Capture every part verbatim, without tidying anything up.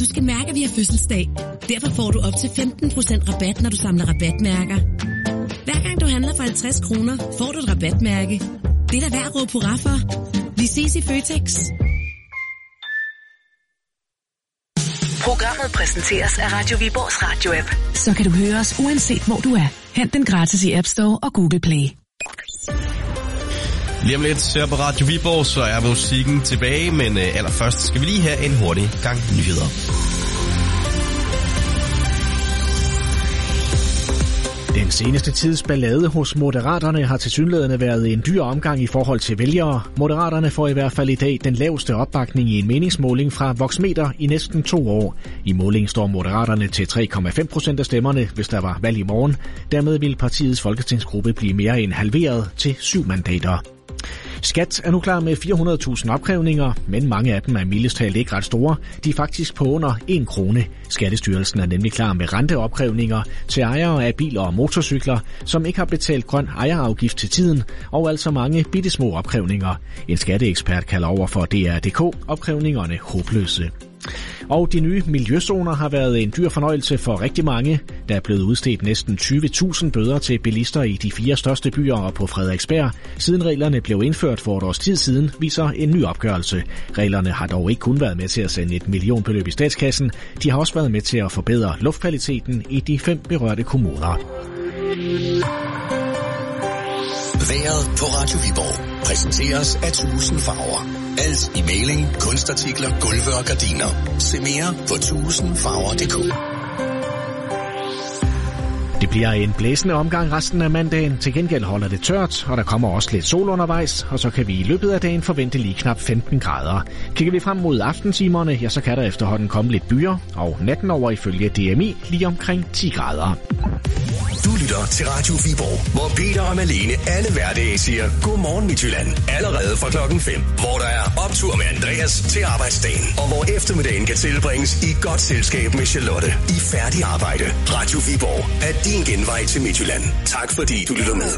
Du skal mærke, at vi har fødselsdag. Derfor får du op til femten procent rabat, når du samler rabatmærker. Hver gang du handler for halvtreds kroner, får du et rabatmærke. Det er da værd at råbe hurra for. Vi ses i Føtex. Programmet præsenteres af Radio Viborgs radio-app. Så kan du høre os uanset hvor du er. Hent den gratis i App Store og Google Play. Lige om lidt her på Radio Viborg, så er musikken tilbage, men øh, allerførst skal vi lige have en hurtig gang nyheder. Den seneste tids ballade hos Moderaterne har tilsyneladende været en dyr omgang i forhold til vælgere. Moderaterne får i hvert fald i dag den laveste opbakning i en meningsmåling fra Voxmeter i næsten to år. I målingen står Moderaterne til tre komma fem procent af stemmerne, hvis der var valg i morgen. Dermed vil partiets folketingsgruppe blive mere end halveret til syv mandater. Skat er nu klar med fire hundrede tusind opkrævninger, men mange af dem er mildest talt ikke ret store. De er faktisk på under en krone. Skattestyrelsen er nemlig klar med renteopkrævninger til ejere af biler og motorcykler, som ikke har betalt grøn ejerafgift til tiden, og altså mange bittesmå opkrævninger. En skatteekspert kalder over for D R punktum D K opkrævningerne håbløse. Og de nye miljøzoner har været en dyr fornøjelse for rigtig mange. Der er blevet udstedt næsten tyve tusind bøder til bilister i de fire største byer og på Frederiksberg, siden reglerne blev indført for et års tid siden, viser en ny opgørelse. Reglerne har dog ikke kun været med til at sende et millionbeløb i statskassen, de har også været med til at forbedre luftkvaliteten i de fem berørte kommuner. Været på Radio Viborg præsenteres af tusind farver. Alt i maling, kunstartikler, gulve og gardiner. Se mere på tusind farver punktum d k. Det bliver en blæsende omgang resten af mandagen. Til gengæld holder det tørt, og der kommer også lidt sol undervejs, og så kan vi i løbet af dagen forvente lige knap femten grader. Kigger vi frem mod aftentimerne, ja, så kan der efterhånden komme lidt byer, og natten over ifølge D M I lige omkring ti grader. Du lytter til Radio Viborg, hvor Peter og Malene alle hverdage siger Godmorgen Midtjylland. Allerede fra klokken fem, hvor der er optur med Andreas til arbejdsdagen, og hvor eftermiddagen kan tilbringes i godt selskab med Charlotte i færdig arbejde. Radio Viborg er din genvej til Midtjylland. Tak fordi du lytter med.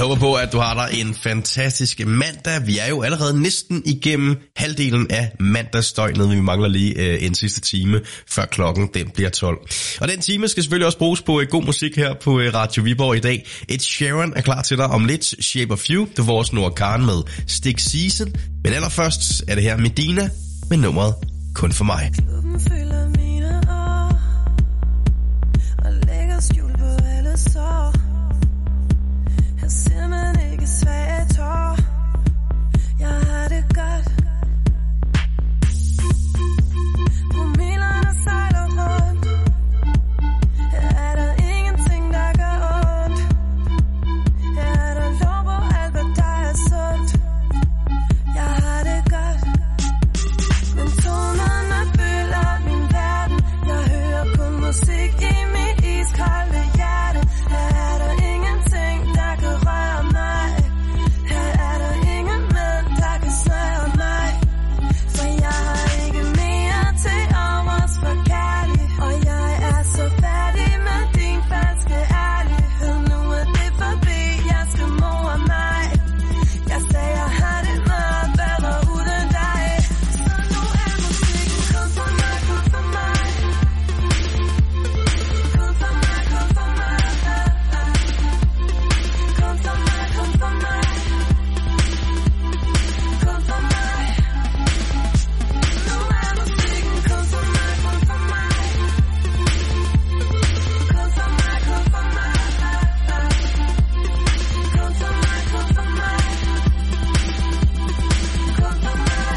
håber på, at du har dig en fantastisk mandag. Vi er jo allerede næsten igennem halvdelen af mandagsdøgnet. Vi mangler lige øh, en sidste time, før klokken den bliver tolv. Og den time skal selvfølgelig også bruges på øh, god musik her på øh, Radio Viborg i dag. Ed Sheeran er klar til dig om lidt. Shape of You, The Voice Noah Khan med Stick Season. Men allerførst er det her Medina med nummeret Kun for mig. Skjul på alle sår. Jeg ser man ikke svage tår. Jeg har det godt. Promillerne sejler rundt. Her er der ingenting der gør ondt. Her er der lov på alt hvad der er sundt. Jeg har det godt. Men tonerne fylder min verden. Jeg hører kun musik i mit iskolde hjerte. Her er der ingenting, der kan røre mig. Her er der ingen mænd, der kan snøre mig. For jeg har ikke mere til overs for kærlig. Og jeg er så færdig med din falske ærlighed. Nu er det forbi, jeg skal more mig. Jeg sagde, jeg har det meget bedre uden dig. Så nu er musikken kun for mig, kun for mig. Kun for mig, kun for mig. Kun for mig, kun for mig. Kun for mig. Nu er musikken kun for mig, kun for mig. Kun for mig, kun for mig. Kun for mig, kun for mig. Kun for mig.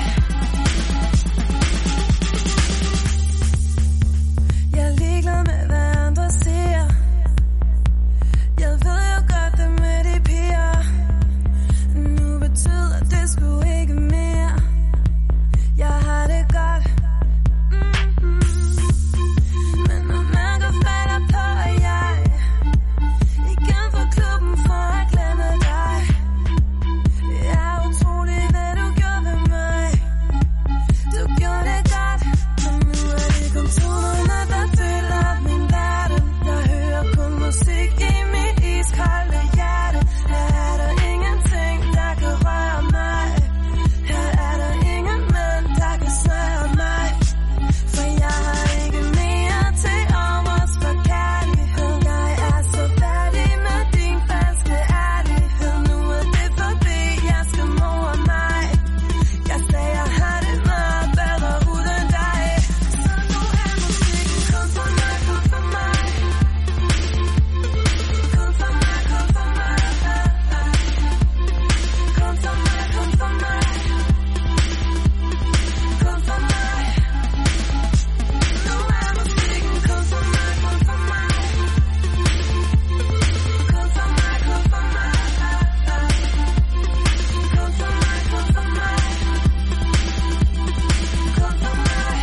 Jeg er ligeglad med, hvad andre siger. Jeg ved jo godt, det med de piger. Nu betyder det sgu ikke mere. Jeg har det godt. Mm-hmm. Men når mørket falder på, er jeg igen på klubben for at glemme dig. Det er utroligt, hvad du gjorde ved mig. Du gjorde det godt. Men nu er det kun tonerne, der fylder min verden. Jeg hører kun musik i mit iskolde hjerte. Her er der ingenting, der kan røre mig. Her er der ingen mænd, der kan snøre mig. For jeg har ikke mere til overs for kærlighed. Jeg er så færdig med din falske ærlighed. Nu er det forbi, jeg skal more mig. Jeg sagde, jeg har det meget bedre uden dig. Så nu er musikken kun for mig, kun for mig. Kun for mig, kun for mig. Kun for mig, kun for mig. Kun for mig. Nu er musikken kun for mig, kun for mig. Kun for mig, kun for mig. Kun for mig, kun for mig. Kun for mig.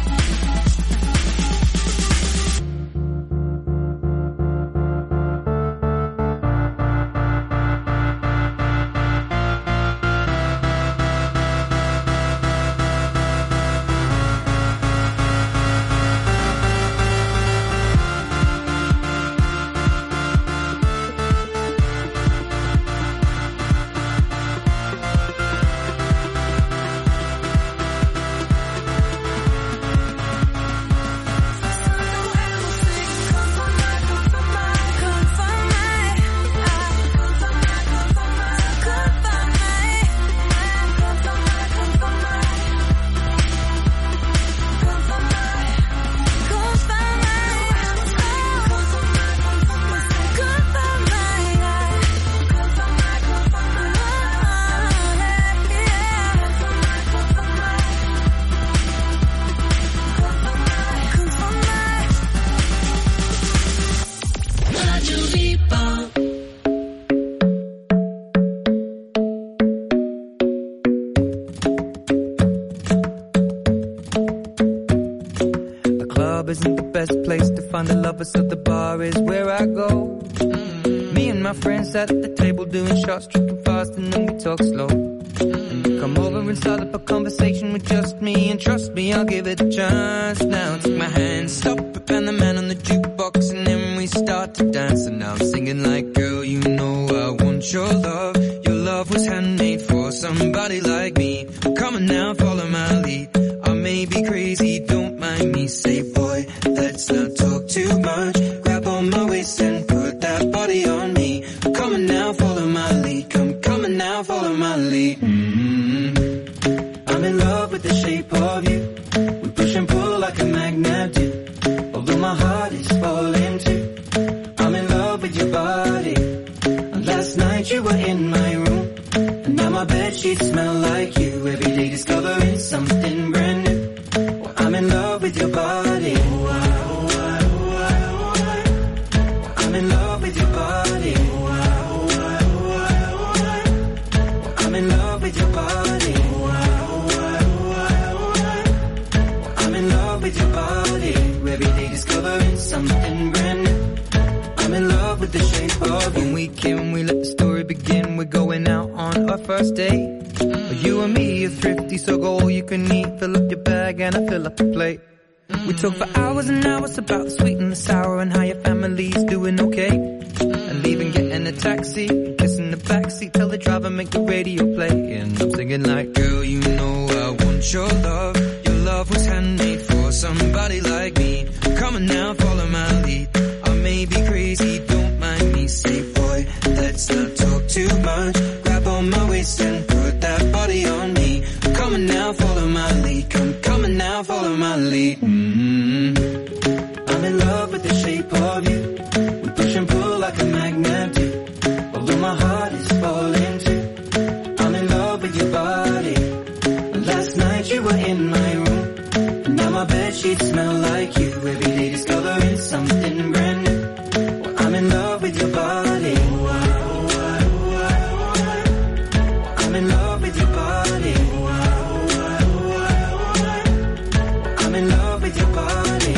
Isn't the best place to find the lovers, so the bar is where I go. Mm-hmm. Me and my friends at the table doing shots, tripping fast, and then we talk slow. Mm-hmm. Come over and start up a conversation with just me, and trust me, I'll give it a chance. Now take my hand, stop it, and the man on the jukebox, and then we start to dance. And now I'm singing like, girl, you know I want want your love. Your love was handmade for somebody like me. Come on now, follow my lead. I may be crazy, don't mind me. Say, boy, let's not talk too much. Grab on my waist and put that body on me. Come on now, follow my lead. Come, come on now, follow my lead. Mm-hmm. I'm in love with the shape of you. We push and pull like a magnet do. Although my heart is falling too. I'm in love with your body. Last night you were in my room, and now my bedsheets smell like you. Every day discovering something brand new. Well, I'm in love with your body. I'm in love with your body. I'm in love with your body. I'm in love with your body. Every day discovering something brand new. I'm in love with the shape of you. When we can, we let the story begin. We're going out on our first date. You and me are thrifty, so go all you can eat. Fill up your bag and I fill up the plate. We talk for hours and hours about the sweet and the sour and how your family's doing okay. And leaving, getting a taxi, kissing the backseat, tell the driver make the radio play. And I'm singing like, girl, you know I want your love. Your love was handmade for somebody like me. Come on now, follow my lead. I may be crazy, don't mind me. Say, boy, let's not talk too much. Grab on my waist and put that body on me. Come on now, follow my lead. Come, come on now, follow my lead. Mm-hmm. I'm in love with the shape of you. We push and pull like a magnet do. Although my heart is falling too. I'm in love with your body. Last night you were in my room, and now my bedsheets smell like you. Every day discovering something brand new. Well, I'm in love with your body. I'm in love with your body. I'm in love with your body.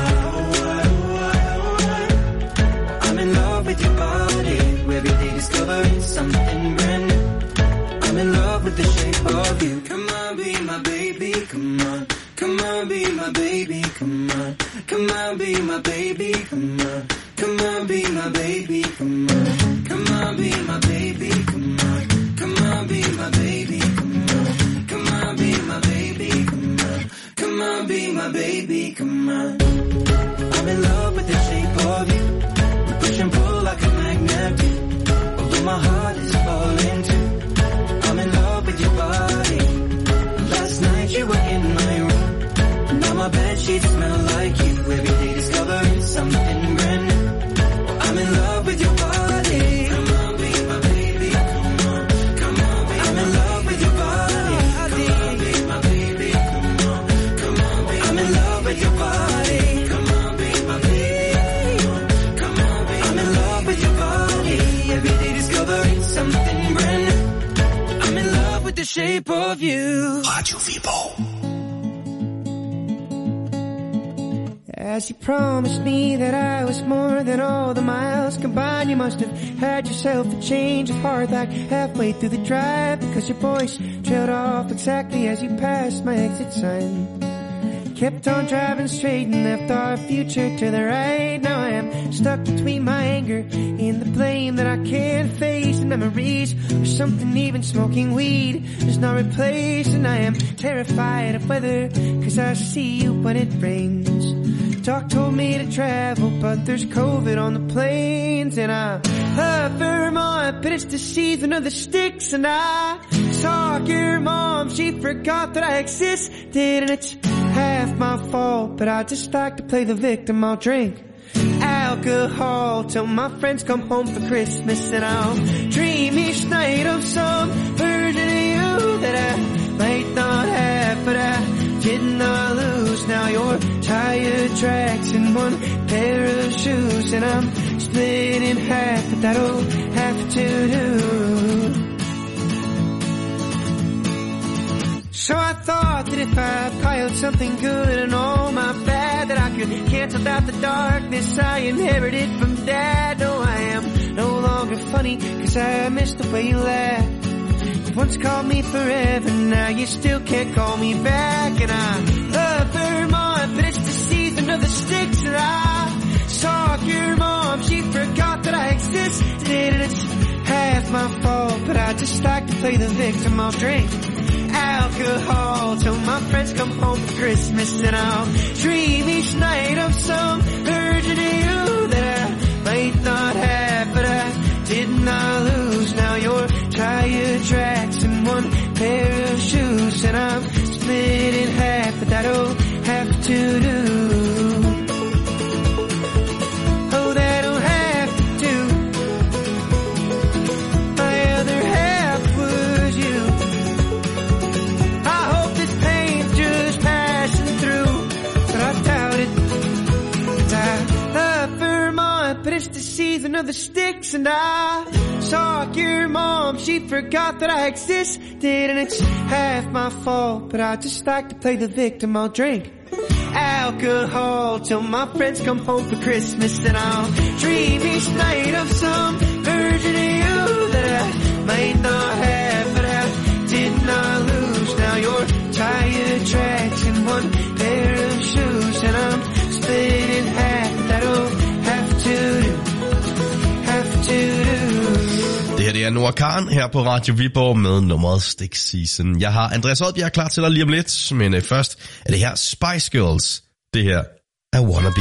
I'm in love with your body. Every day discovering something brand new. I'm in love with the shape of you. Come on, be my baby, come on. Come on, be my baby, come on. Come on, be my baby, come on. Come on, be my baby, come on. Come on, be my baby, come on. Come on, be my baby, come on. Come on, be my baby, come on. Come on, be my baby, come on. I'm in love with the shape of you. We push and pull like a magnet do. Although my heart is falling too. I'm in love with your body. Last night you were in my room. Now my bedsheets smell like you. Every day discovering something brand new. I'm in love with your body. Come on, be my baby. Come on, come on, be I'm in love with your body. Come on, be my baby. Come on, come on, be I'm in love with your body. Come on, be my baby. Come on, come on, be I'm in love with your body. Every day discovering something brand new. I'm in love with the shape of you. Radio Viborg. As you promised me that I was more than all the miles combined, you must have had yourself a change of heart like halfway through the drive, because your voice trailed off exactly as you passed my exit sign. Kept on driving straight and left our future to the right. Now I am stuck between my anger and the blame that I can't face, and memories or something even smoking weed does not replace. And I am terrified of weather, cause I see you when it rains. Doc told me to travel, but there's COVID on the planes. And I love Vermont, but it's the season of the sticks. And I saw your mom, she forgot that I existed. And it's half my fault, but I just like to play the victim. I'll drink alcohol till my friends come home for Christmas. And I'll dream each night of some version of you that I might not have, but I did not lose. Now your tire tracks in one pair of shoes, and I'm split in half, but that'll have to do. So I thought that if I piled something good and all my bad, that I could cancel out the darkness I inherited from Dad. No, I am no longer funny, cause I miss the way you laugh. You once called me forever, now you still can't call me back. And I love Vermont, but it's the season of the sticks. And I saw your mom, she forgot that I existed. And it's half my fault, but I just like to play the victim. I'll drink alcohol till my friends come home for Christmas, and I'll dream each night of some version of you that I might not have, but I did not lose. Now you're tire tracks and one pair of shoes, and I'm split in half, but that'll have to do. Oh, that'll have to do. My other half was you. I hope this pain's just passing through, but I doubt it. 'Cause I love Vermont, but it's the season of the sticks, and I saw your mom, she forgot that I existed, and it's half my fault, but I just like to play the victim. I'll drink alcohol till my friends come home for Christmas, and I'll dream each night of some version of you that I might not have, but I did not lose. Now you're tire tracks and one pair of shoes, and I'm split in half. That'll have to do, have to do. Det her det er Noah Kahan her på Radio Viborg med nummeret Stick Season. Jeg har Andreas Oddbjerg klar til dig lige om lidt, men uh, først er det her Spice Girls. Det her er Wannabe.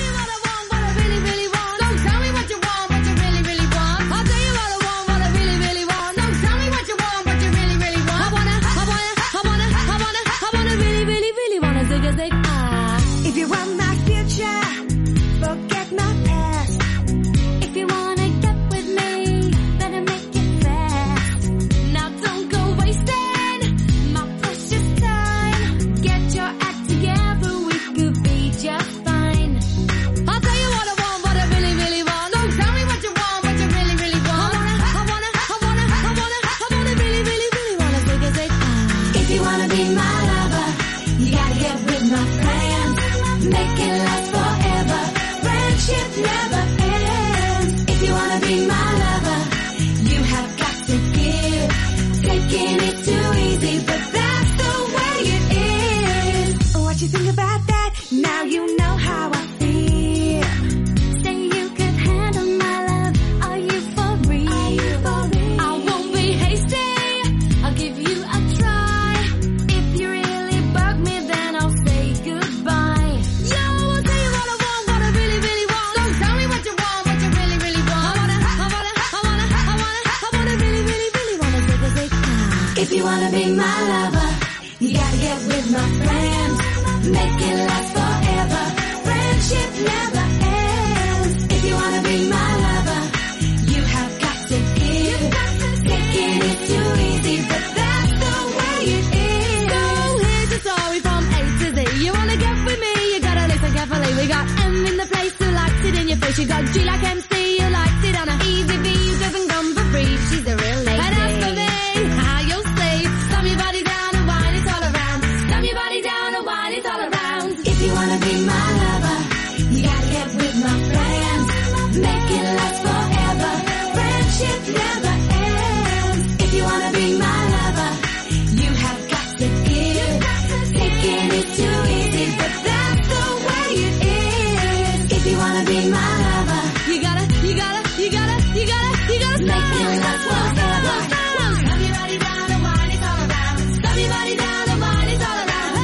If you want my future, forget my past. If you wanna get with me, better make it fast. Now don't go wasting my precious time. Get your act together, we could be just fine. I'll tell you what I want, what I really, really want. Don't tell me what you want, what you really, really want. I wanna, I wanna, I wanna, I wanna, I wanna really, really, really wanna take a take. If you wanna be my lover, you gotta get with my friends. Make it last forever. Friendship never ends. If you wanna be my lover, you have got to give. Taking it too easy, but that's the way it is. What you think about that? Now you know how I feel. Say you could handle my love. Are you for real? I won't be hasty. I'll give you a try. If you really bug me, then I'll say goodbye. Yo, I'll tell you what I want, what I really, really want. Don't tell me what you want, what you really, really want. I wanna, I wanna, I wanna, I wanna, I wanna really, really, really wanna take a take. If you wanna be my lover, you gotta get with my friends. Make it last forever. Friendship never ends. If you wanna be my lover, you have got to give. Taking it too easy, but that's the way it is. So here's the story from A to Z. You wanna get with me, you gotta listen carefully. We got M in the place who likes it in your face. You got G like M C who likes it on a easy V who doesn't come for free. She's a real lady. And as for me, how you'll see. Slam your body down and wine it all around. Slam your body down and wine it all around. If you wanna be my lover, you gotta get with my friends. Make it last forever. Friendship never ends. If you wanna be my lover, you have got to give. Taking it too easy, but that's the way it is. If you wanna be my lover, you gotta, you gotta, you gotta, you gotta, you gotta make it last forever. Slam your body down and wine it all around. Slam your body down and wine it all around.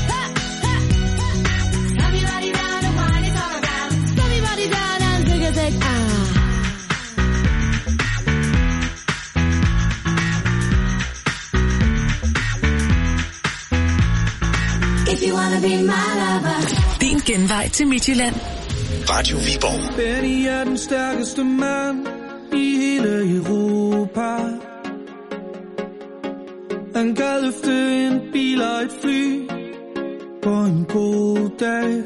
Slam your body down and wine it all around. Slam your body down and take a take. Ah. If you wanna be my lover. Din genvej til Midtjylland. Radio Viborg. Benny er den stærkeste mand i hele Europa. Han kan løfte en bil og et fly på en god dag.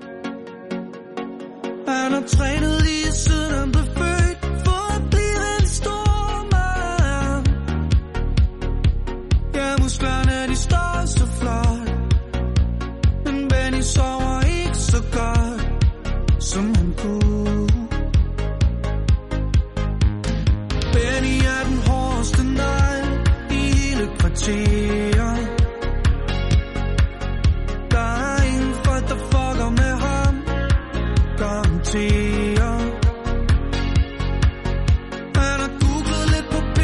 Han har trænet lige siden han blev født for at blive en stor mand. Ja, musklerne de står så flot, men Benny sover ikke så godt som han kunne. Benny er den hårdeste negl i hele kvarteret. Der er ingen folk, der fucker med ham, garanteret. Han har googlet lidt på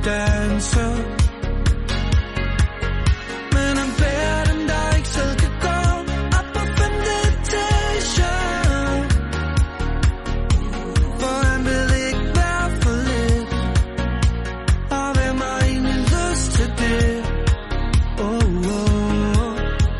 danse. Men han bærer dem, der ikke selv kan gå op på femte etage. For han vil ikke være for lidt. Og hvem har egentlig lyst til det? Oh, oh, oh.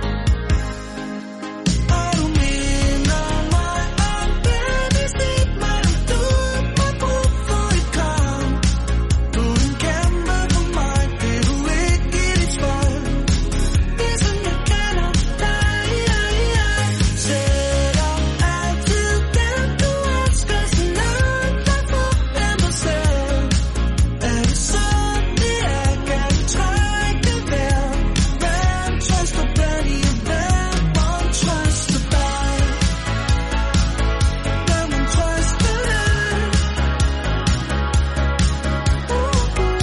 Og du minder mig om Benny Sneak, men om du har brug for et kram. Du er en kæmpe for mig, det du ikke i dit spil. Ligesom jeg kender dig, jeg, jeg sætter altid den du elsker, så langt der får dem dig selv. Er det sådan det er, kan du trække vejr? Hvem trøster Benny, og hvem må trøste dig? Hvem må trøste dig? Uh, uh, uh, uh.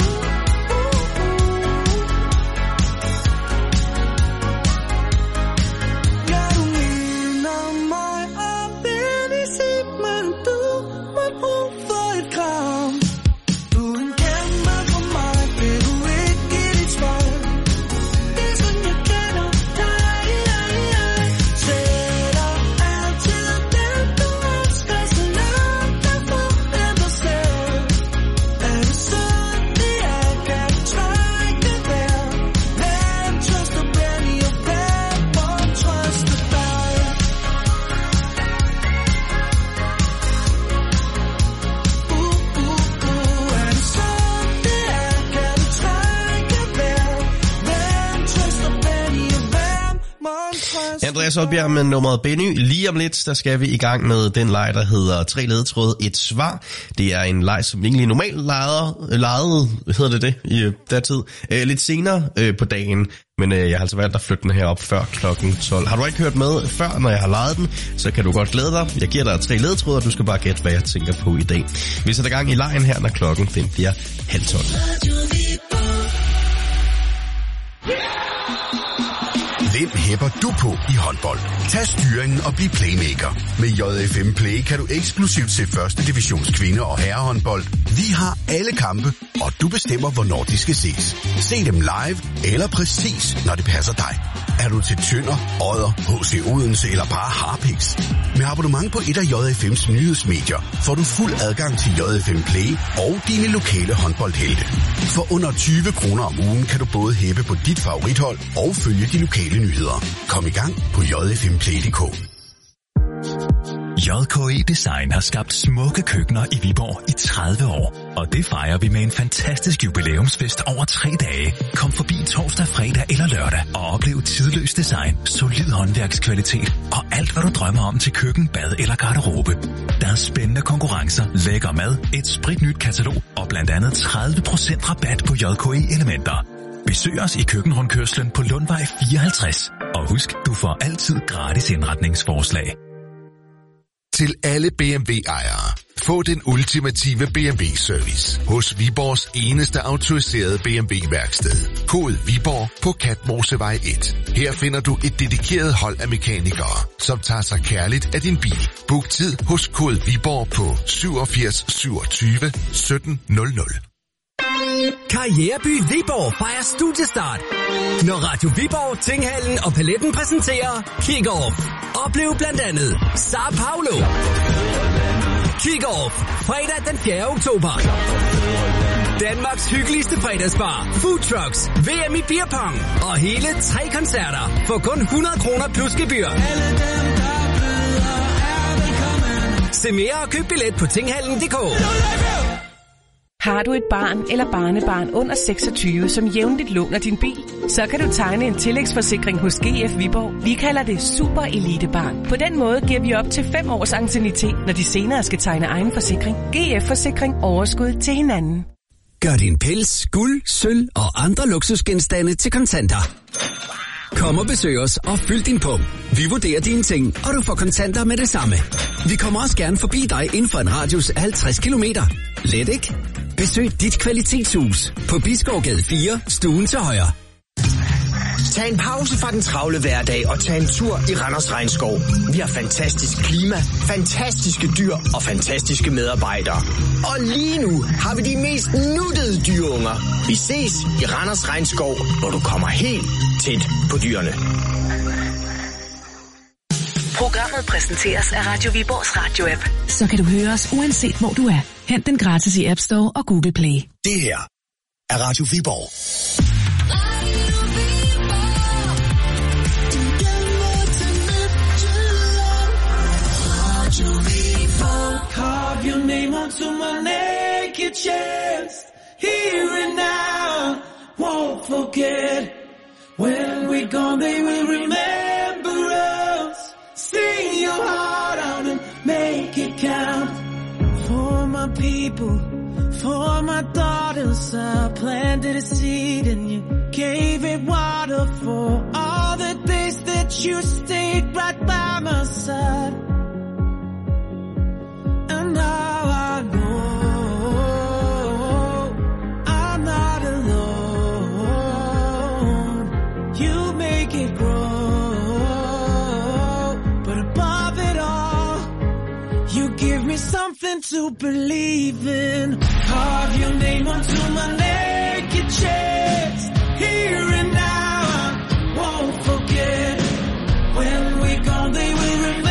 Ja, du minder mig om Benny Sneak, men du har brug for et kram. Du er en kæmpe for mig, det du ikke i dit spil. Ligesom jeg kender dig, jeg, jeg sætter altid den du elsker, så langt der får dem dig selv. Er det sådan det er, kan du trække vejr? Hvem trøster Benny, og hvem må trøste dig? Uh, uh, uh, er det sådan det er, kan du trække vejr? Hvem trøster Benny, og hvem må trøste Andreas Oddbjerg med nummeret Benny. Lige om lidt, der skal vi i gang med den leg, der hedder Tre ledetråde, et svar. Det er en leg, som egentlig normalt legede, legede hedder det det, i øh, datid, øh, lidt senere øh, på dagen. Men øh, jeg har altså valgt at flytte den her op før klokken tolv. Har du ikke hørt med før, når jeg har lejet den, så kan du godt glæde dig. Jeg giver dig tre ledetråde, og du skal bare gætte, hvad jeg tænker på i dag. Vi sætter gang i lejen her, når klokken den bliver halv tolv. Hvem hæpper du på i håndbold? Tag styringen og bliv playmaker. Med J F M Play kan du eksklusivt se første divisions kvinde- og herrehåndbold. Vi har alle kampe, og du bestemmer, hvornår de skal ses. Se dem live eller præcis, når det passer dig. Er du til Tønder, Odder, H C Odense eller bare Harpix? Med abonnement på et af J F M's nyhedsmedier får du fuld adgang til J F M Play og dine lokale håndboldhelte. For under tyve kroner om ugen kan du både hæppe på dit favorithold og følge de lokale nyheder. Kom i gang på j f m play punktum d k. J K E Design har skabt smukke køkkener i Viborg i tredive år, og det fejrer vi med en fantastisk jubilæumsfest over tre dage. Kom forbi torsdag, fredag eller lørdag og oplev tidløs design, solid håndværkskvalitet og alt, hvad du drømmer om til køkken, bad eller garderobe. Der er spændende konkurrencer, lækker mad, et spritnyt katalog og blandt andet tredive procent rabat på J K E-elementer. Besøg os i køkkenrundkørslen på Lundvej fireoghalvtreds. Og husk, du får altid gratis indretningsforslag. Til alle B M W-ejere. Få den ultimative B M W-service hos Viborgs eneste autoriserede B M W-værksted. Kode Viborg på Katmosevej et. Her finder du et dedikeret hold af mekanikere, som tager sig kærligt af din bil. Book tid hos Kode Viborg på syvogfirs syvogtyve sytten nul nul. Karriereby Viborg fejrer studiestart, når Radio Viborg, Tinghallen og Paletten præsenterer Kick-Off. Oplev blandt andet Sao Paulo, Kick-Off, fredag den fjerde oktober. Danmarks hyggeligste fredagsbar, food trucks, V M i beerpong og hele tre koncerter for kun hundrede kroner plus gebyr. Se mere og køb billet på tinghallen punktum d k. Har du et barn eller barnebarn under seksogtyve, som jævnligt låner din bil, så kan du tegne en tillægsforsikring hos G F Viborg. Vi kalder det Super Elite Barn. På den måde giver vi op til fem års anciennitet, når de senere skal tegne egen forsikring. G F-forsikring, overskud til hinanden. Gør din pels, guld, sølv og andre luksusgenstande til kontanter. Kom og besøg os og fyld din pung. Vi vurderer dine ting, og du får kontanter med det samme. Vi kommer også gerne forbi dig inden for en radius af halvtreds kilometer. Let ikke? Besøg dit kvalitetshus på Biskovgade fire, stuen til højre. Tag en pause fra den travle hverdag og tag en tur i Randers Regnskov. Vi har fantastisk klima, fantastiske dyr og fantastiske medarbejdere. Og lige nu har vi de mest nuttede dyreunger. Vi ses i Randers Regnskov, hvor du kommer helt tæt på dyrene. Programmet præsenteres af Radio Viborgs radio-app. Så kan du høre os uanset hvor du er. Hent den gratis i App Store og Google Play. Det her er Radio Viborg. Carve your name onto my naked chest. Here and now, won't forget. When we're gone, they will remember us. Sing your heart out and make it count. For my people, for my daughters, I planted a seed and you gave it water. For all the days that you stayed right by my side. And now I know I'm not alone. You make it grow, but above it all, you give me something to believe in. Carve your name onto my naked chest. Here and now, I won't forget. When we're gone, they will remember.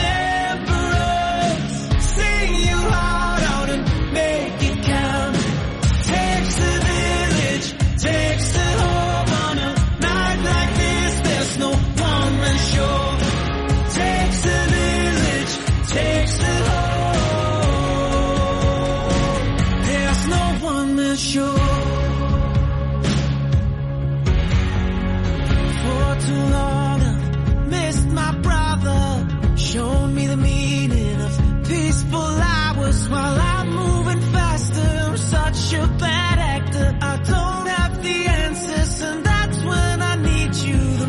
Showed me the meaning of peaceful hours while I'm moving faster. I'm such a bad actor. I don't have the answers, and that's when I need you the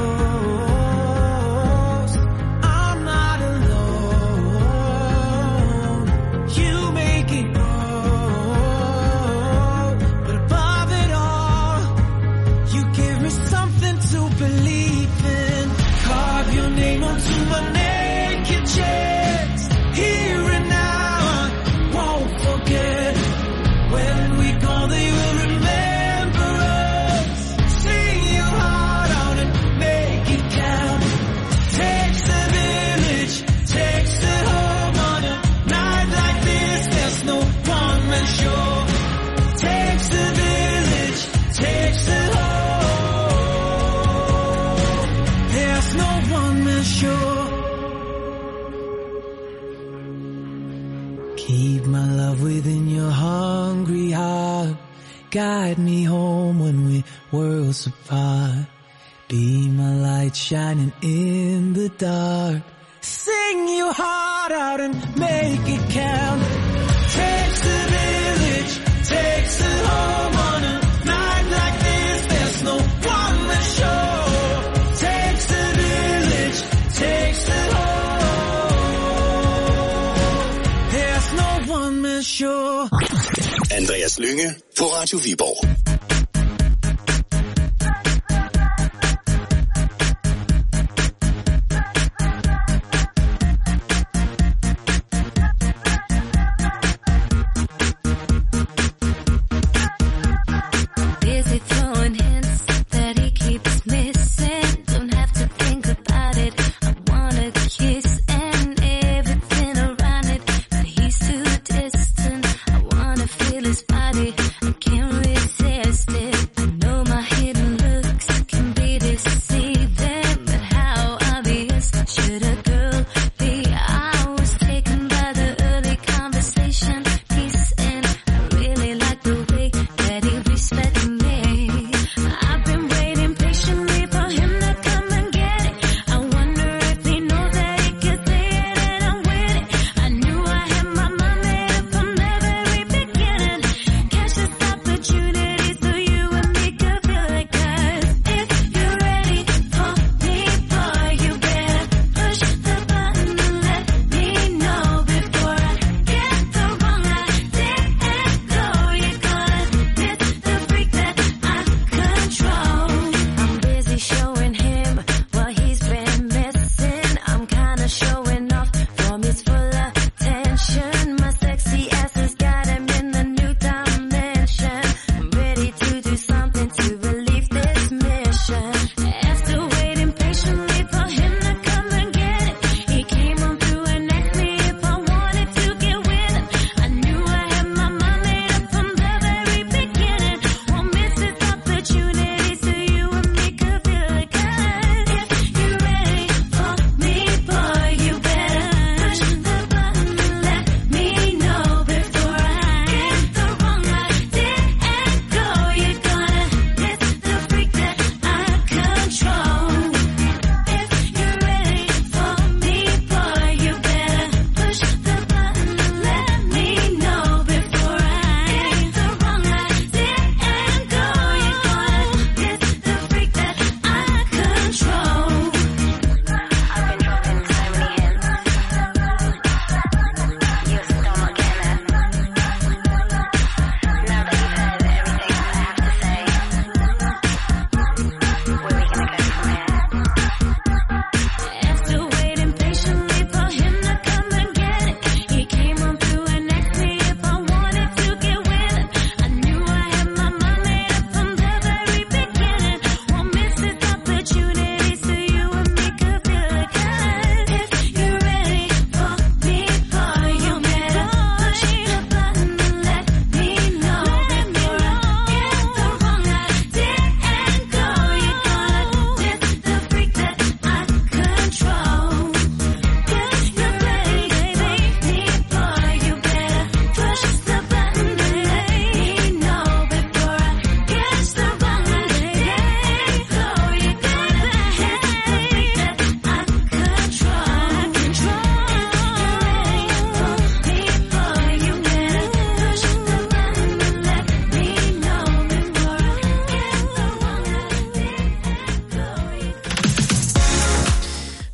most. I'm not alone. You make it grow, but above it all, you give me something to believe in. Carve your name onto my name. Chest. Here and now, I won't forget. When we go, they will remember us. Sing your heart out and make it count. Takes a village, takes it home on a night like this. There's no one-man show. Takes a village, takes it home. There's no one-man show. Keep my love within your hungry heart. Guide me home when we're worlds apart. Be my light shining in the dark. Sing your heart out and make it count. Takes a village, takes it home on a night like this. There's no one-man show. Takes a village, takes it home. Show. Andreas Lynge på Radio Viborg. His body, I can't resist.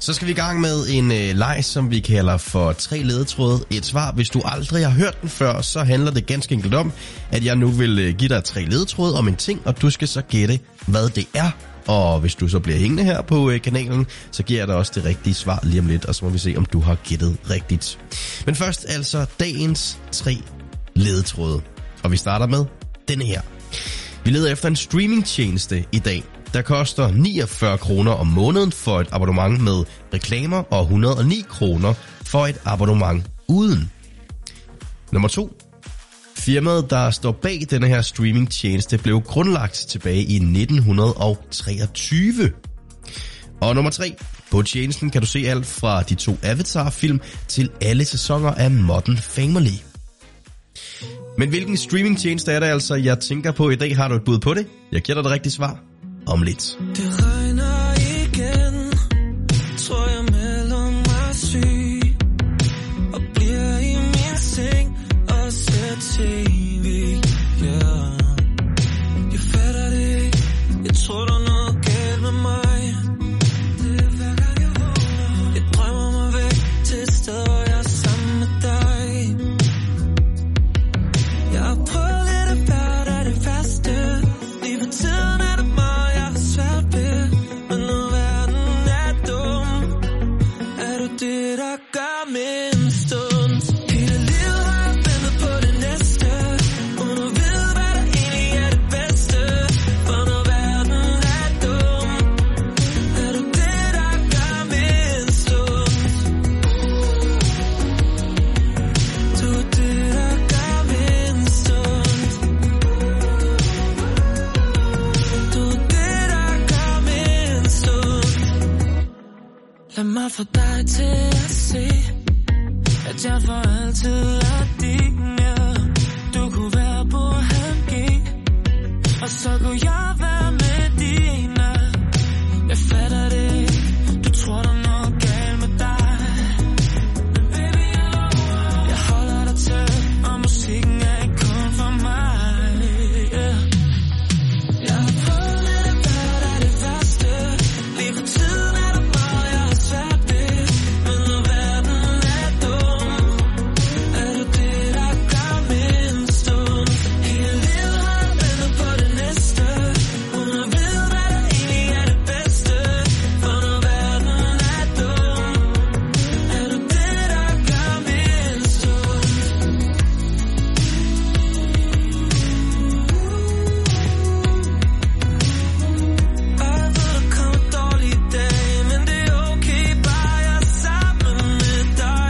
Så skal vi i gang med en øh, leg, som vi kalder for tre ledetråde. Et svar. Hvis du aldrig har hørt den før, så handler det ganske enkelt om, at jeg nu vil øh, give dig tre ledetråde om en ting, og du skal så gætte, hvad det er. Og hvis du så bliver hængende her på øh, kanalen, så giver jeg dig også det rigtige svar lige om lidt, og så må vi se, om du har gættet rigtigt. Men først altså dagens tre ledetråde. Og vi starter med denne her. Vi leder efter en streamingtjeneste i dag, der koster niogfyrre kroner om måneden for et abonnement med reklamer og et hundrede og ni kroner for et abonnement uden. Nummer to. Firmaet, der står bag denne her streamingtjeneste, blev grundlagt tilbage i nitten treogtyve. Og nummer tre. På tjenesten kan du se alt fra de to Avatar-film til alle sæsoner af Modern Family. Men hvilken streamingtjeneste er det altså, jeg tænker på i dag? Har du et bud på det? Jeg giver dig det rigtige svar om lidt. Det regner igen, tror jeg melder mig syg, og bliver i min seng og ser tv, yeah. Jeg fatter det ikke, jeg tror der er noget galt med mig. Det er hver gang jeg vågner, jeg drømmer mig væk til et sted, hvor jeg er sammen med dig. Jeg har prøvet lidt at være der det faste, lige på tiden er det meget, jeg har svært ved, men når verden er dum, er du det, der gør min stund. Hele livet har jeg ventet på det næste, uden at vide, hvad der egentlig er det bedste, for når verden er dum, er du det, der gør min stund. Du er det, der gør min stund. Du er det, der gør min stund. Lad mig få dig til at se, at jeg for altid er din, ja. Du kunne være på halv G, og så kunne jeg være med dine. Jeg fatter det ikke, du tror der er noget galt med dig, men baby jeg lover, jeg holder dig tæt, og musikken er ikke kun for mig, yeah. Jeg har prøvet lidt at være der det værste, lige for tiden er der meget jeg har svært ved, men når verden er dum, er du det, der gør min stund. Hele livet har jeg ventet på det næste, uden at vide, hvad der egentlig er det bedste, for når verden er dum, er du det, der gør min stund. Og jeg ved, der kommer dårlige dage, men det er okay, bare jeg er sammen med dig.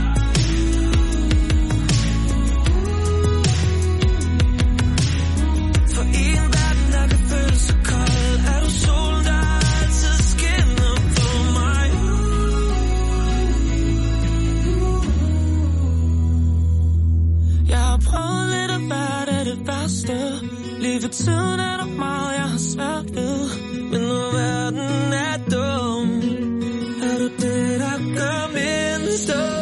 For i en verden, der kan føles så kold, er du solen, der altid skinner på mig. Jeg har prøvet lidt at være der det værste, lige for tiden er der meget jeg har svært ved, men når verden er dum, er du det, der gør min stund.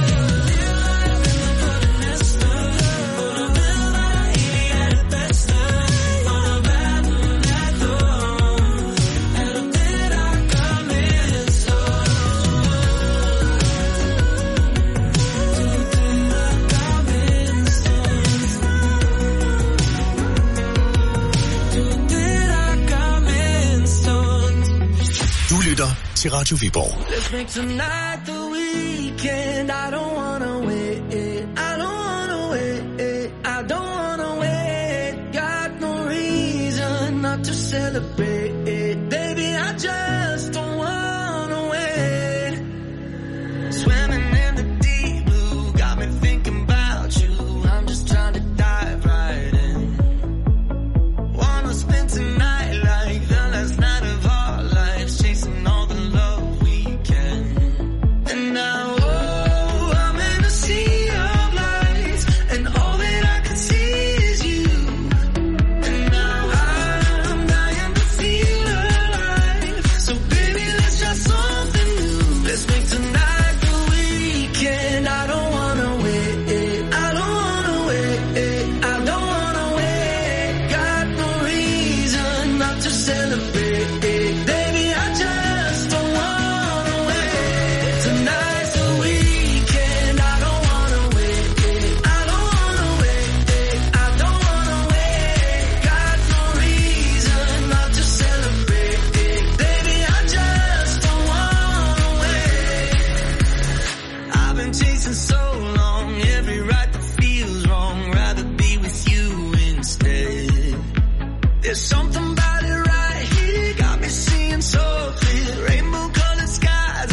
Du lytter til Radio Viborg. Let's make tonight the weekend. I don't wanna wait. I don't wanna wait. I don't wanna wait. Got no reason not to celebrate. Baby, I just don't wanna wait. Swimming in the deep blue got me thinking about you. I'm just trying to dive right in. Wanna spend tonight like the last night of our lives, chasing all the love we can. And now, oh, I'm in a sea of lights, and all that I can see is you. And now I'm dying to feel alive, so There's something about it right here, got me seeing so clear. Rainbow colored skies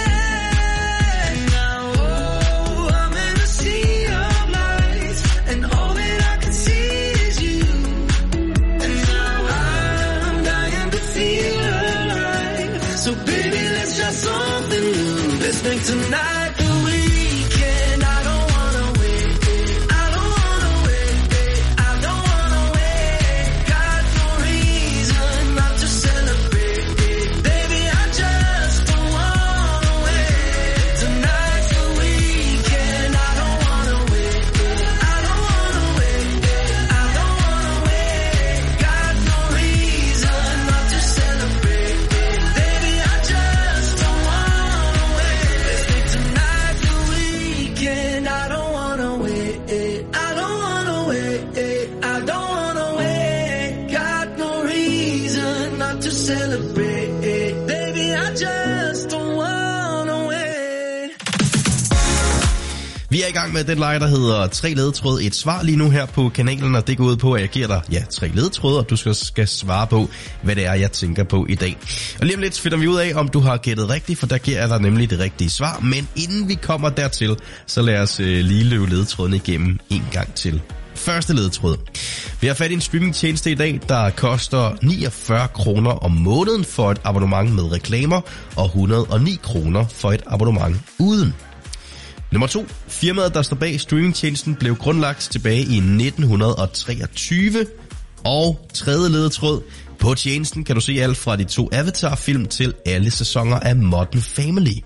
ahead. Now, oh, I'm in a sea of lights, and all that I can see is you. And now I'm dying to feel alive. So baby, let's try something new. Let's make tonight the weekend. I don't wanna wait. I don't wanna wait. I don't wanna wait. Got no reason not to celebrate. Baby, I just don't wanna wait. Tonight's the weekend. I don't wanna wait. I don't wanna wait. I don't wanna wait. Got no reason not to celebrate. Baby, I just don't wanna wait. Let's make tonight the weekend. I don't wanna wait. I don't wanna wait. I don't wanna wait. Got no reason not to celebrate. Baby, I just don't wanna wait. Vi er i gang med den leje, der hedder tre ledetråde et svar lige nu her på kanalen, og det går ud på, at jeg giver dig ja, tre ledetråde, og du skal, skal svare på, hvad det er, jeg tænker på i dag. Og lige om lidt finder vi ud af, om du har gættet rigtigt, for der giver jeg dig nemlig det rigtige svar. Men inden vi kommer dertil, så lad os øh, lige løbe ledetråden igennem en gang til. Første ledetråd. Vi har fat i en streamingtjeneste i dag, der koster niogfyrre kroner om måneden for et abonnement med reklamer, og et hundrede og ni kroner for et abonnement uden. Nummer to. Firmaet, der står bag streamingtjenesten, blev grundlagt tilbage i nitten treogtyve. Og tredje ledetråd. På tjenesten kan du se alt fra de to Avatar-film til alle sæsoner af Modern Family.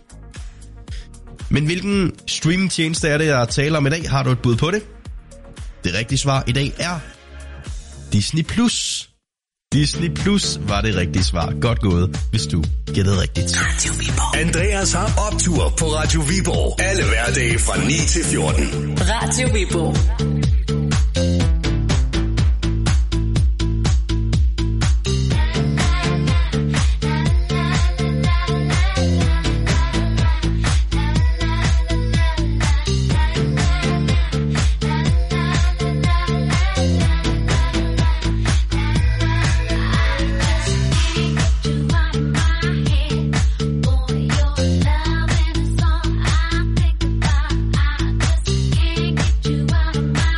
Men hvilken streamingtjeneste er det, jeg taler om i dag? Har du et bud på det? Det rigtige svar i dag er Disney plus. Disney plus var det rigtige svar. Godt gået, hvis du gættede rigtigt. Andreas har optur på Radio Viborg. Alle hverdage fra ni til fjorten. Radio Viborg. Out of my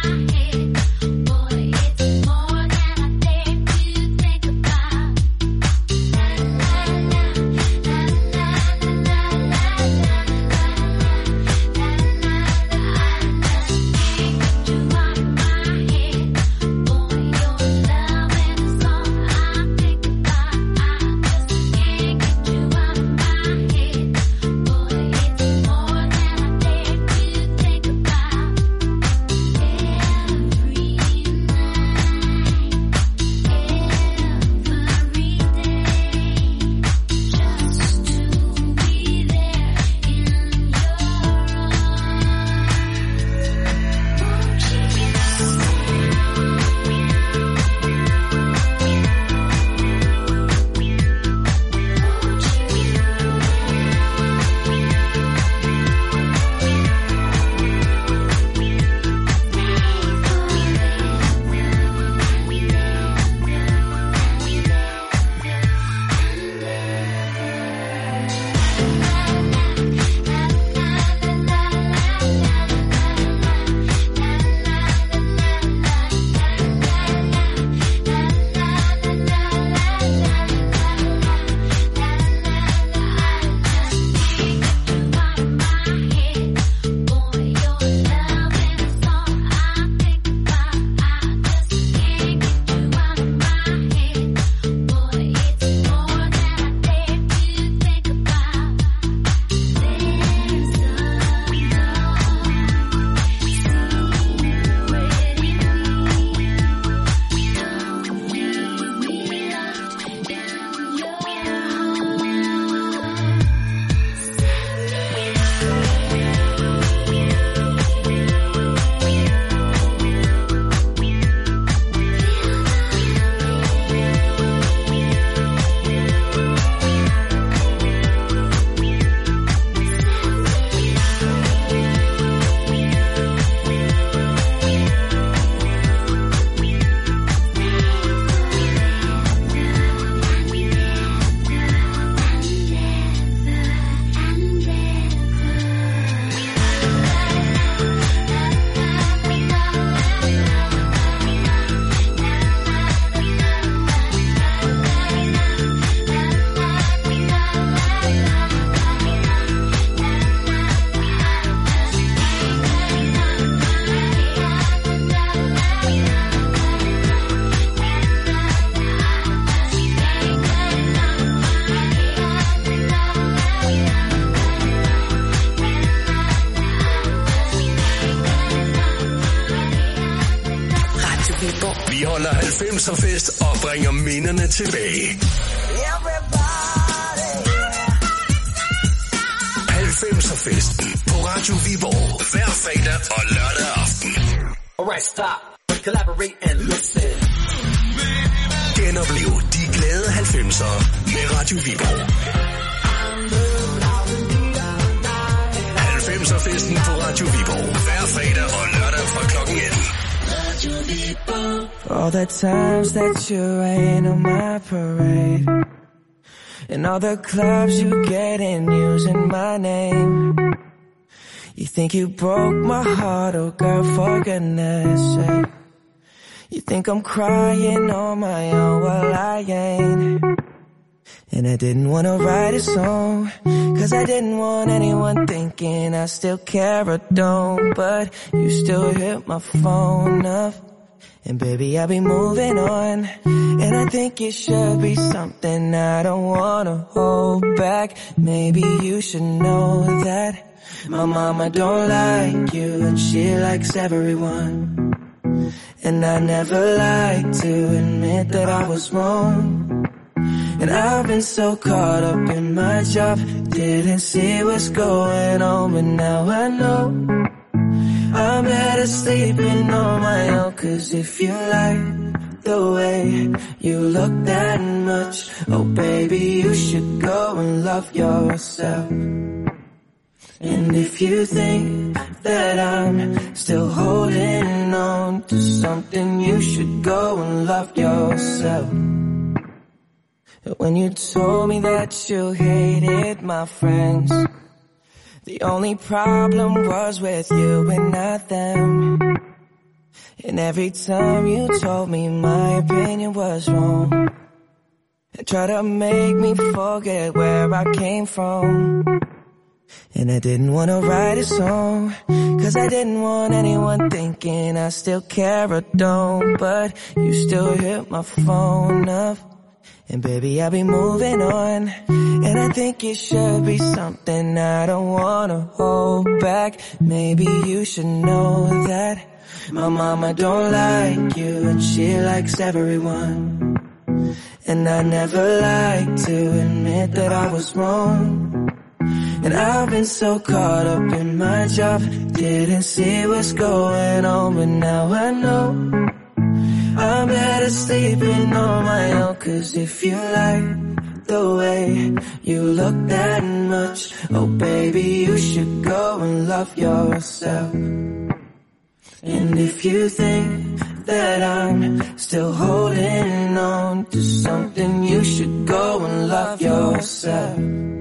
halvfemser fest og bringer minderne tilbage. halvfemser festen på Radio Viborg hver fredag og lørdag aften. Alright, stop. Collaborate and listen. Genoplev de glade halvfemser med Radio Viborg. halvfemser festen på Radio Viborg hver fredag og lørdag fra klokken atten. All the times that you rain on my parade, and all the clubs you get in using my name. You think you broke my heart, oh girl, for goodness sake. You think I'm crying on my own, well I ain't. And I didn't want to write a song, cause I didn't want anyone thinking I still care or don't. But you still hit my phone up, and baby I'll be moving on. And I think it should be something I don't want to hold back. Maybe you should know that my mama don't like you, and she likes everyone. And I never like to admit that I was wrong. And I've been so caught up in my job, didn't see what's going on, but now I know I'm better sleeping on my own. Cause if you like the way you look that much, oh baby, you should go and love yourself. And if you think that I'm still holding on to something, you should go and love yourself. When you told me that you hated my friends, the only problem was with you and not them. And every time you told me my opinion was wrong, and tried to make me forget where I came from. And I didn't want to write a song, cause I didn't want anyone thinking I still care or don't. But you still hit my phone up, and baby I'll be moving on. And I think it should be something I don't want to hold back. Maybe you should know that my mama don't like you, and she likes everyone. And I never like to admit that I was wrong. And I've been so caught up in my job, didn't see what's going on, but now I know I'm better sleeping on my own. Cause if you like the way you look that much, oh baby, you should go and love yourself. And if you think that I'm still holding on to something, you should go and love yourself.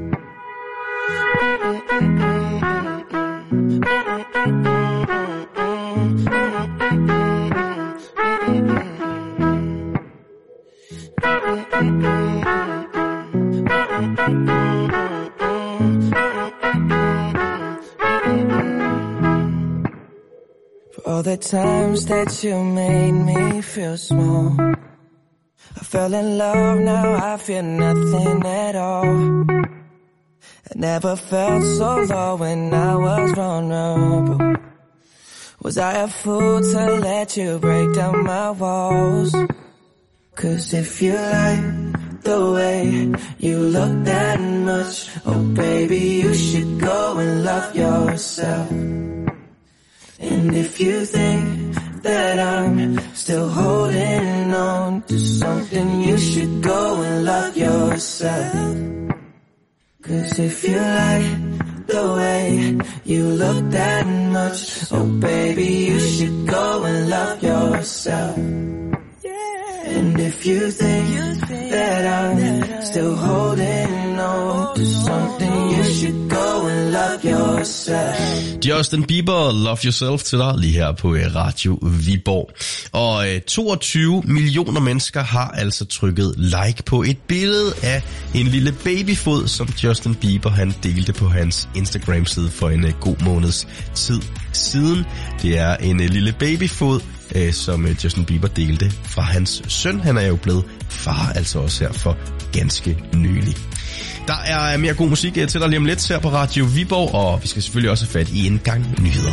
For all the times that you made me feel small, I fell in love, now I feel nothing at all. I never felt so low when I was vulnerable. Was I a fool to let you break down my walls? Cause if you like the way you look that much, oh baby, you should go and love yourself. And if you think that I'm still holding on to something, you should go and love yourself. Cause if you like the way you look that much, oh baby, you should go and love yourself. And if you think that I'm still holding on to something, you should go and love yourself. Justin Bieber, Love Yourself til dig lige her på Radio Viborg. Og toogtyve millioner mennesker har altså trykket like på et billede af en lille babyfod, som Justin Bieber han delte på hans Instagram-side for en god måneds tid siden. Det er en lille babyfod, som Justin Bieber delte fra hans søn. Han er jo blevet far, altså også her for ganske nylig. Der er mere god musik til dig lige om lidt her på Radio Viborg, og vi skal selvfølgelig også have fat i en gang nyheder.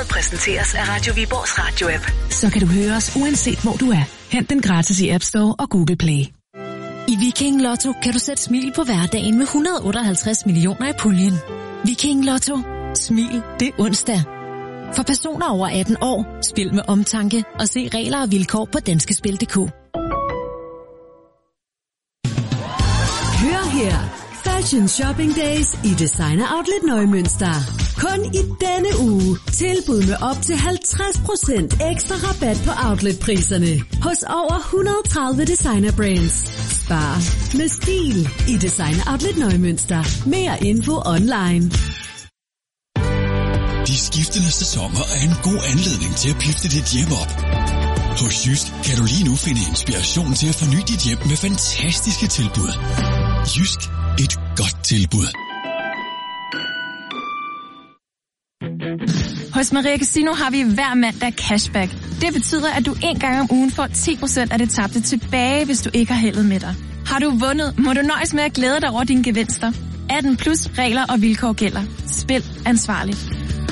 Programmet præsenteres af Radio Viborgs radio-app. Så kan du høre os uanset hvor du er. Hent den gratis i App Store og Google Play. I Viking Lotto kan du sætte smil på hverdagen med et hundrede otteoghalvtreds millioner i puljen. Viking Lotto. Smil, det er onsdag. For personer over atten år, spil med omtanke og se regler og vilkår på danskespil punktum d k. Hør her. Fashion Shopping Days i Designer Outlet Neumünster. Kun i denne uge. Tilbud med op til halvtreds procent ekstra rabat på outletpriserne. Hos over et hundrede og tredive designer brands. Spar med stil i Designer Outlet Neumünster. Mere info online. De skiftende sæsoner er en god anledning til at pifte dit hjem op. Hos Jysk kan du lige nu finde inspiration til at forny dit hjem med fantastiske tilbud. Jysk. Et godt tilbud. Hos Maria Casino har vi hver mandag cashback. Det betyder, at du en gang om ugen får ti procent af det tabte tilbage, hvis du ikke har heldet med dig. Har du vundet, må du nøjes med at glæde dig over dine gevinster. atten plus regler og vilkår gælder. Spil ansvarligt.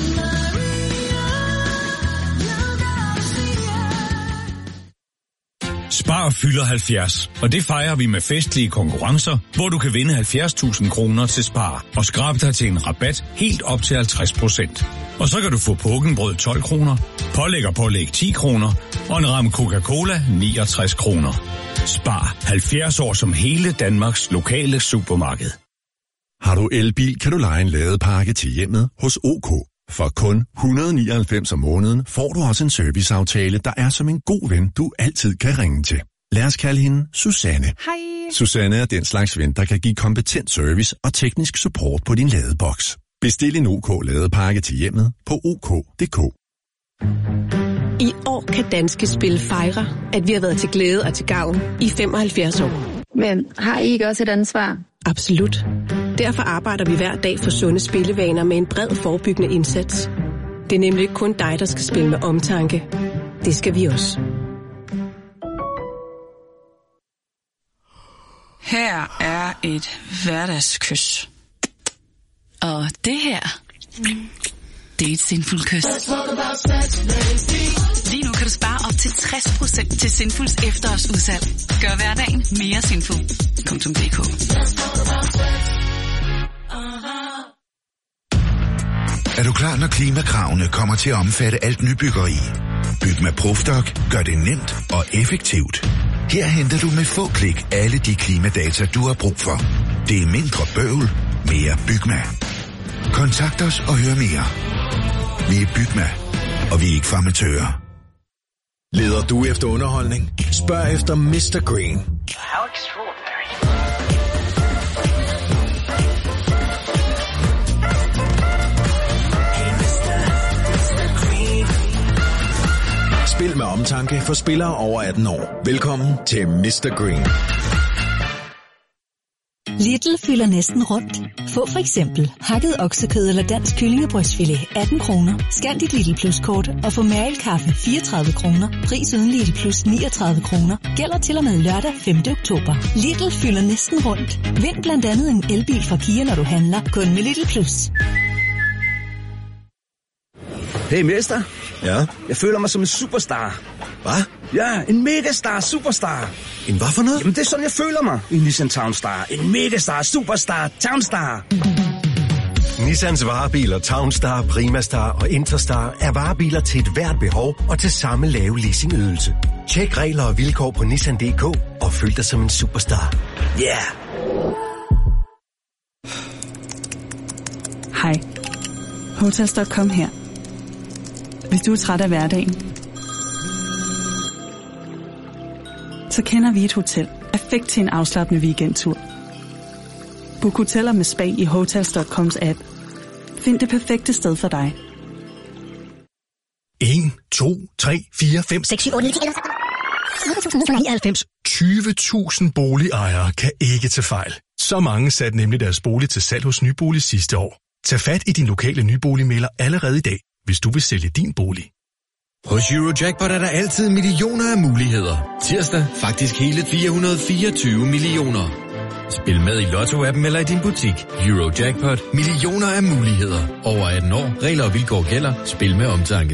Spar fylder halvfjerds, og det fejrer vi med festlige konkurrencer, hvor du kan vinde halvfjerds tusind kroner til Spar og skrabe dig til en rabat helt op til halvtreds procent. Og så kan du få pukkenbrød tolv kroner, pålæg og pålæg ti kroner og en ramme Coca-Cola niogtres kroner. Spar halvfjerds år som hele Danmarks lokale supermarked. Har du elbil, kan du leje en ladepakke til hjemmet hos OK. For kun et hundrede og nioghalvfems om måneden får du også en serviceaftale, der er som en god ven, du altid kan ringe til. Lad os kalde hende Susanne. Hej. Susanne er den slags ven, der kan give kompetent service og teknisk support på din ladeboks. Bestil en OK-ladepakke til hjemmet på OK punktum d k. I år kan Danske Spil fejre, at vi har været til glæde og til gavn i femoghalvfjerds år. Men har I ikke også et ansvar? Absolut. Derfor arbejder vi hver dag for sunde spillevaner med en bred forebyggende indsats. Det er nemlig ikke kun dig, der skal spille med omtanke. Det skal vi også. Her er et hverdagskys. Og det her, det er et Sinful kys. Lige nu kan du spare op til tres procent til Sinfuls efterårsudsalg. Gør hverdagen mere Sinful. punktum d k. Er du klar, når klimakravene kommer til at omfatte alt nybyggeri? Byg med Profdoc gør det nemt og effektivt. Her henter du med få klik alle de klimadata, du har brug for. Det er mindre bøvl, mere Bygma. Kontakt os og hør mere. Vi er Bygma, og vi er ikke farmatører. Leder du efter underholdning? Spørg efter mister Green. How extraordinary. Spil med omtanke for spillere over atten år. Velkommen til mister Green. Lidl fylder næsten rundt. Få for eksempel hakket oksekød eller dansk kyllingebrystfilet atten kroner. Scan dit Lidl Plus-kort og få Mærelkaffe fireogtredive kroner. Pris uden Lidl Plus niogtredive kroner. Gælder til og med lørdag femte oktober. Lidl fylder næsten rundt. Vind blandt andet en elbil fra Kia, når du handler. Kun med Lidl Plus. Hey mester. Ja? Jeg føler mig som en superstar. Hvad? Ja, en megastar superstar. En hvad for noget? Jamen det er sådan, jeg føler mig. En Nissan Townstar. En megastar superstar Townstar. Nissans varebiler Townstar, Primastar og Interstar er varebiler til et hvert behov og til samme lave leasingydelse. Tjek regler og vilkår på nissan punktum d k og føl dig som en superstar. Ja! Yeah. Hej. Hotels punktum com her. Hvis du er træt af hverdagen, så kender vi et hotel. Perfekt til en afslappende weekendtur. Book hoteller med spa i hotels punktum coms app. Find det perfekte sted for dig. en, to, tre, fire, fem, seks, syv, otte, ni, ti, tyve tusind boligejere kan ikke tage fejl. Så mange satte nemlig deres bolig til salg hos Nybolig sidste år. Tag fat i din lokale nyboligmægler allerede i dag, hvis du vil sælge din bolig. Hos Eurojackpot er der altid millioner af muligheder. Tirsdag faktisk hele fire hundrede og fireogtyve millioner. Spil med i Lotto-appen eller i din butik. Eurojackpot. Millioner af muligheder. Over atten år. Regler og vilkår gælder. Spil med omtanke.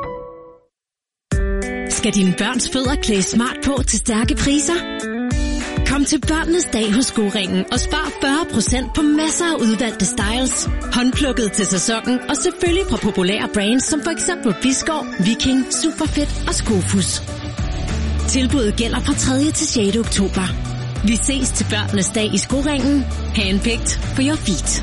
Skal dine børns fødder klæde smart på til stærke priser? Kom til børnenes dag hos Skoringen og spar fyrre procent på masser af udvalgte styles. Håndplukket til sæsonen og selvfølgelig fra populære brands som for eksempel Biskov, Viking, Superfit og Skofus. Tilbuddet gælder fra tredje til sjette oktober. Vi ses til børnenes dag i Skoringen. Handpicked for your feet.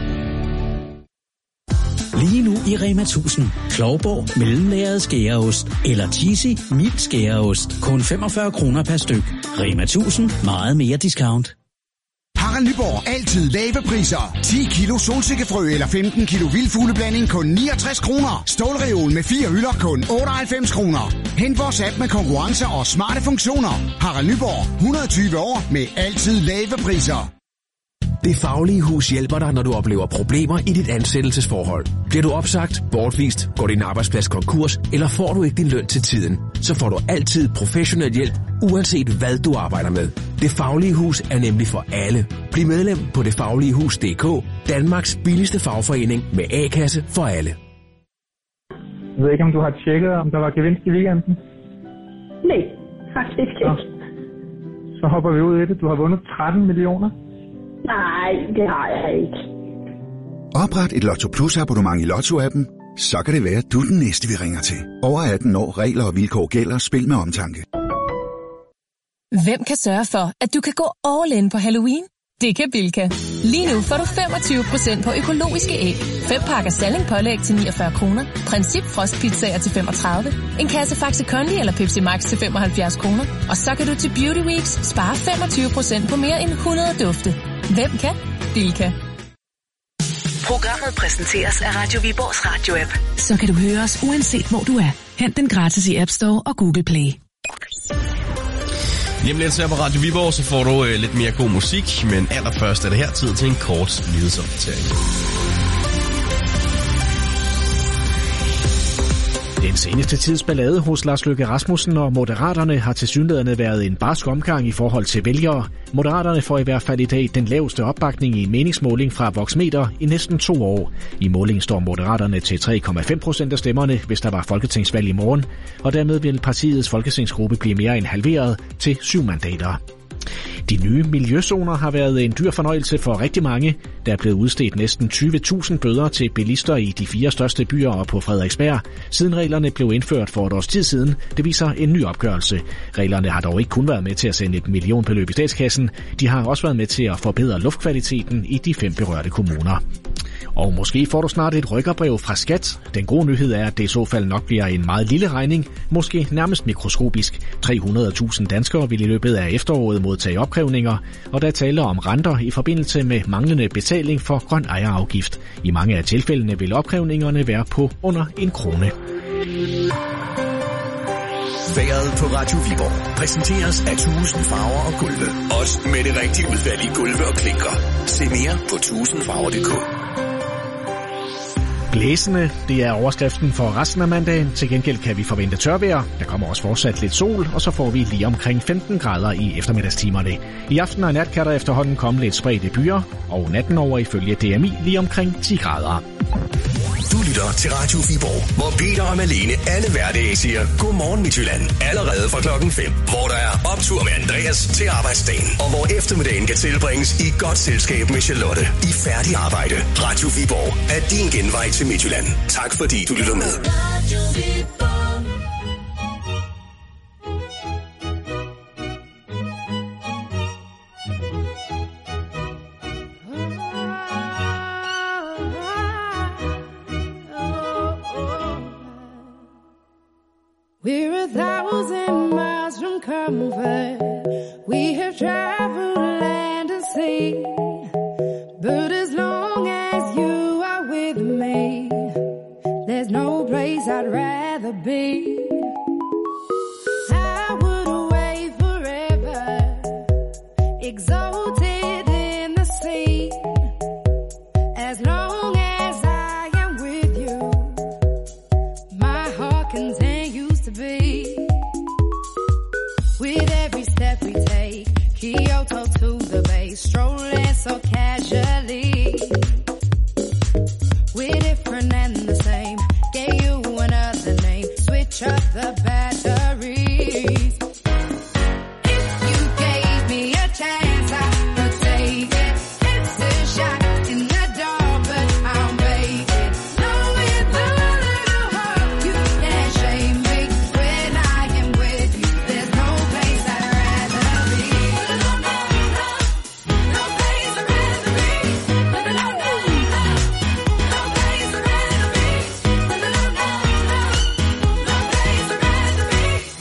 Lige nu i Rema tusind. Klovborg mellemlagret skæreost eller cheesy mild skæreost. Kun femogfyrre kroner per styk. Rema tusind. Meget mere discount. Harald Nyborg. Altid lave priser. ti kilo solsikkefrø eller femten kilo vildfugleblanding kun niogtres kroner. Stålreol med fire hylder kun otteoghalvfems kroner. Hent vores app med konkurrencer og smarte funktioner. Harald Nyborg. et hundrede og tyve år med altid lave priser. Det Faglige Hus hjælper dig, når du oplever problemer i dit ansættelsesforhold. Bliver du opsagt, bortvist, går din arbejdsplads konkurs, eller får du ikke din løn til tiden, så får du altid professionel hjælp, uanset hvad du arbejder med. Det Faglige Hus er nemlig for alle. Bliv medlem på det faglige hus punktum d k, Danmarks billigste fagforening med A-kasse for alle. Jeg ved ikke, om du har tjekket, om der var gevinst i weekenden? Nej, faktisk ikke. Så, så hopper vi ud i det. Du har vundet tretten millioner. Nej, det har jeg ikke. Opret et Lotto Plus abonnement i Lotto-appen. Så kan det være, at du er den næste, vi ringer til. Over atten år. Regler og vilkår gælder. Spil med omtanke. Hvem kan sørge for, at du kan gå all in på Halloween? Det kan Bilka. Lige nu får du femogtyve procent på økologiske æg, fem pakker Salling-pålæg til niogfyrre kroner, Princip frostpizzaer til femogtredive, en kasse Faxe Kondi eller Pepsi Max til femoghalvfjerds kroner, og så kan du til Beauty Weeks spare femogtyve procent på mere end hundrede dufte. Hvem kan? Bilka. Programmet præsenteres af Radio Viborgs radio-app. Så kan du høre os uanset hvor du er. Hent den gratis i App Store og Google Play. Lige lidt her på Radio Viborg, så får du øh, lidt mere god musik, men allerførst er det her tid til en kort nyhedsopdatering. Den seneste tids ballade hos Lars Løkke Rasmussen og Moderaterne har tilsyneladende været en barsk omgang i forhold til vælgere. Moderaterne får i hvert fald i dag den laveste opbakning i en meningsmåling fra Voxmeter i næsten to år. I målingen står Moderaterne til tre komma fem procent af stemmerne, hvis der var folketingsvalg i morgen, og dermed vil partiets folketingsgruppe blive mere end halveret til syv mandater. De nye miljøzoner har været en dyr fornøjelse for rigtig mange. Der er blevet udstedt næsten tyve tusind bøder til bilister i de fire største byer og på Frederiksberg, siden reglerne blev indført for et års tid siden. Det viser en ny opgørelse. Reglerne har dog ikke kun været med til at sende et millionbeløb i statskassen. De har også været med til at forbedre luftkvaliteten i de fem berørte kommuner. Og måske får du snart et rykkerbrev fra Skat. Den gode nyhed er, at det i så fald nok bliver en meget lille regning, måske nærmest mikroskopisk. tre hundrede tusind danskere vil i løbet af efteråret modtage opkrævninger, og der taler om renter i forbindelse med manglende betaling for grøn ejerafgift. I mange af tilfældene vil opkrævningerne være på under en krone. Vejret på Radio Viborg præsenteres af tusind farver og gulve. Også med det rigtige udvalg i gulve og klinker. Se mere på tusind farver punktum d k. Blæsende, det er overskriften for resten af mandagen. Til gengæld kan vi forvente tørvejr. Der kommer også fortsat lidt sol, og så får vi lige omkring femten grader i eftermiddagstimerne. I aften og nat kan der efterhånden komme lidt spredte byer, og natten over ifølge D M I lige omkring ti grader. Du lytter til Radio Viborg, hvor Peter og Malene alle hverdage siger Godmorgen Midtjylland allerede fra klokken fem, hvor der er optur med Andreas til arbejdsdagen, og hvor eftermiddagen kan tilbringes i godt selskab med Charlotte i færdig arbejde. Radio Viborg er din genvej til Midtjylland. Tak fordi du lytter med. Radio Viborg. We're a thousand miles from comfort. We have traveled land and sea. But as long as you are with me, there's no place I'd rather be. I would away forever, exalted in the sea. As long as I am with you, my heart continues to be. With every We're different and the same. Gave you another name. Switch up the batteries. If you gave me a chance, I would take it. It's a shot in the dark, but I'll make it. Know with a little hope you can't shame me. When I am with you, there's no place I'd rather be. No, no, no, no place I'd rather be. No, no, no, no, no place I'd rather be. No, no, no, no, no place I'd rather be.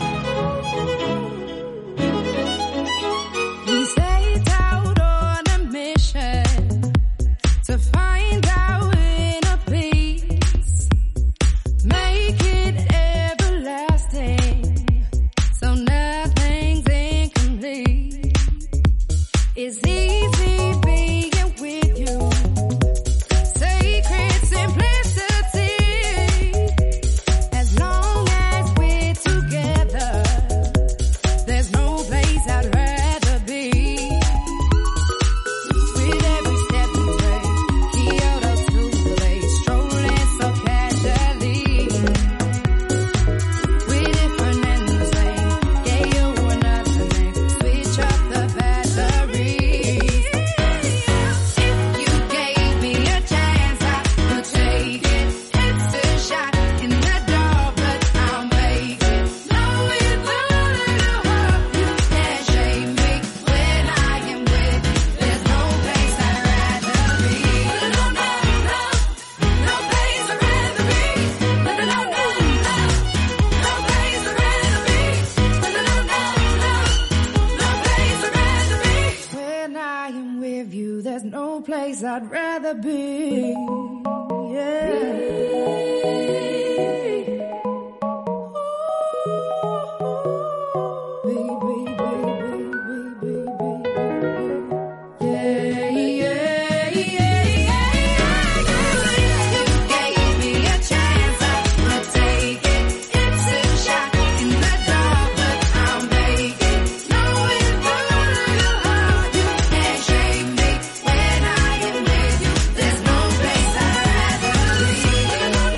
We set out on a mission to find our inner peace, make it everlasting, so nothing's incomplete. It's easy being with you, sacred simplicity. As long as we're together, there's no place I'd rather be. With every step we take, Kyoto to Malaysia, strolling so casually. We're different and the same. Gave you another name. Switch up the batteries. If you gave me a chance, I would take it. It's a shot in the dark, but I'll make it. Know with a little hope you can't shame me. When I am with you, there's no place I'd rather be. No, no, no, no place I'd rather be. No, no, no, no, no place I'd rather be. No, no, no, no, no place I'd rather be. When I am with you, there's no place I'd rather be. Yeah.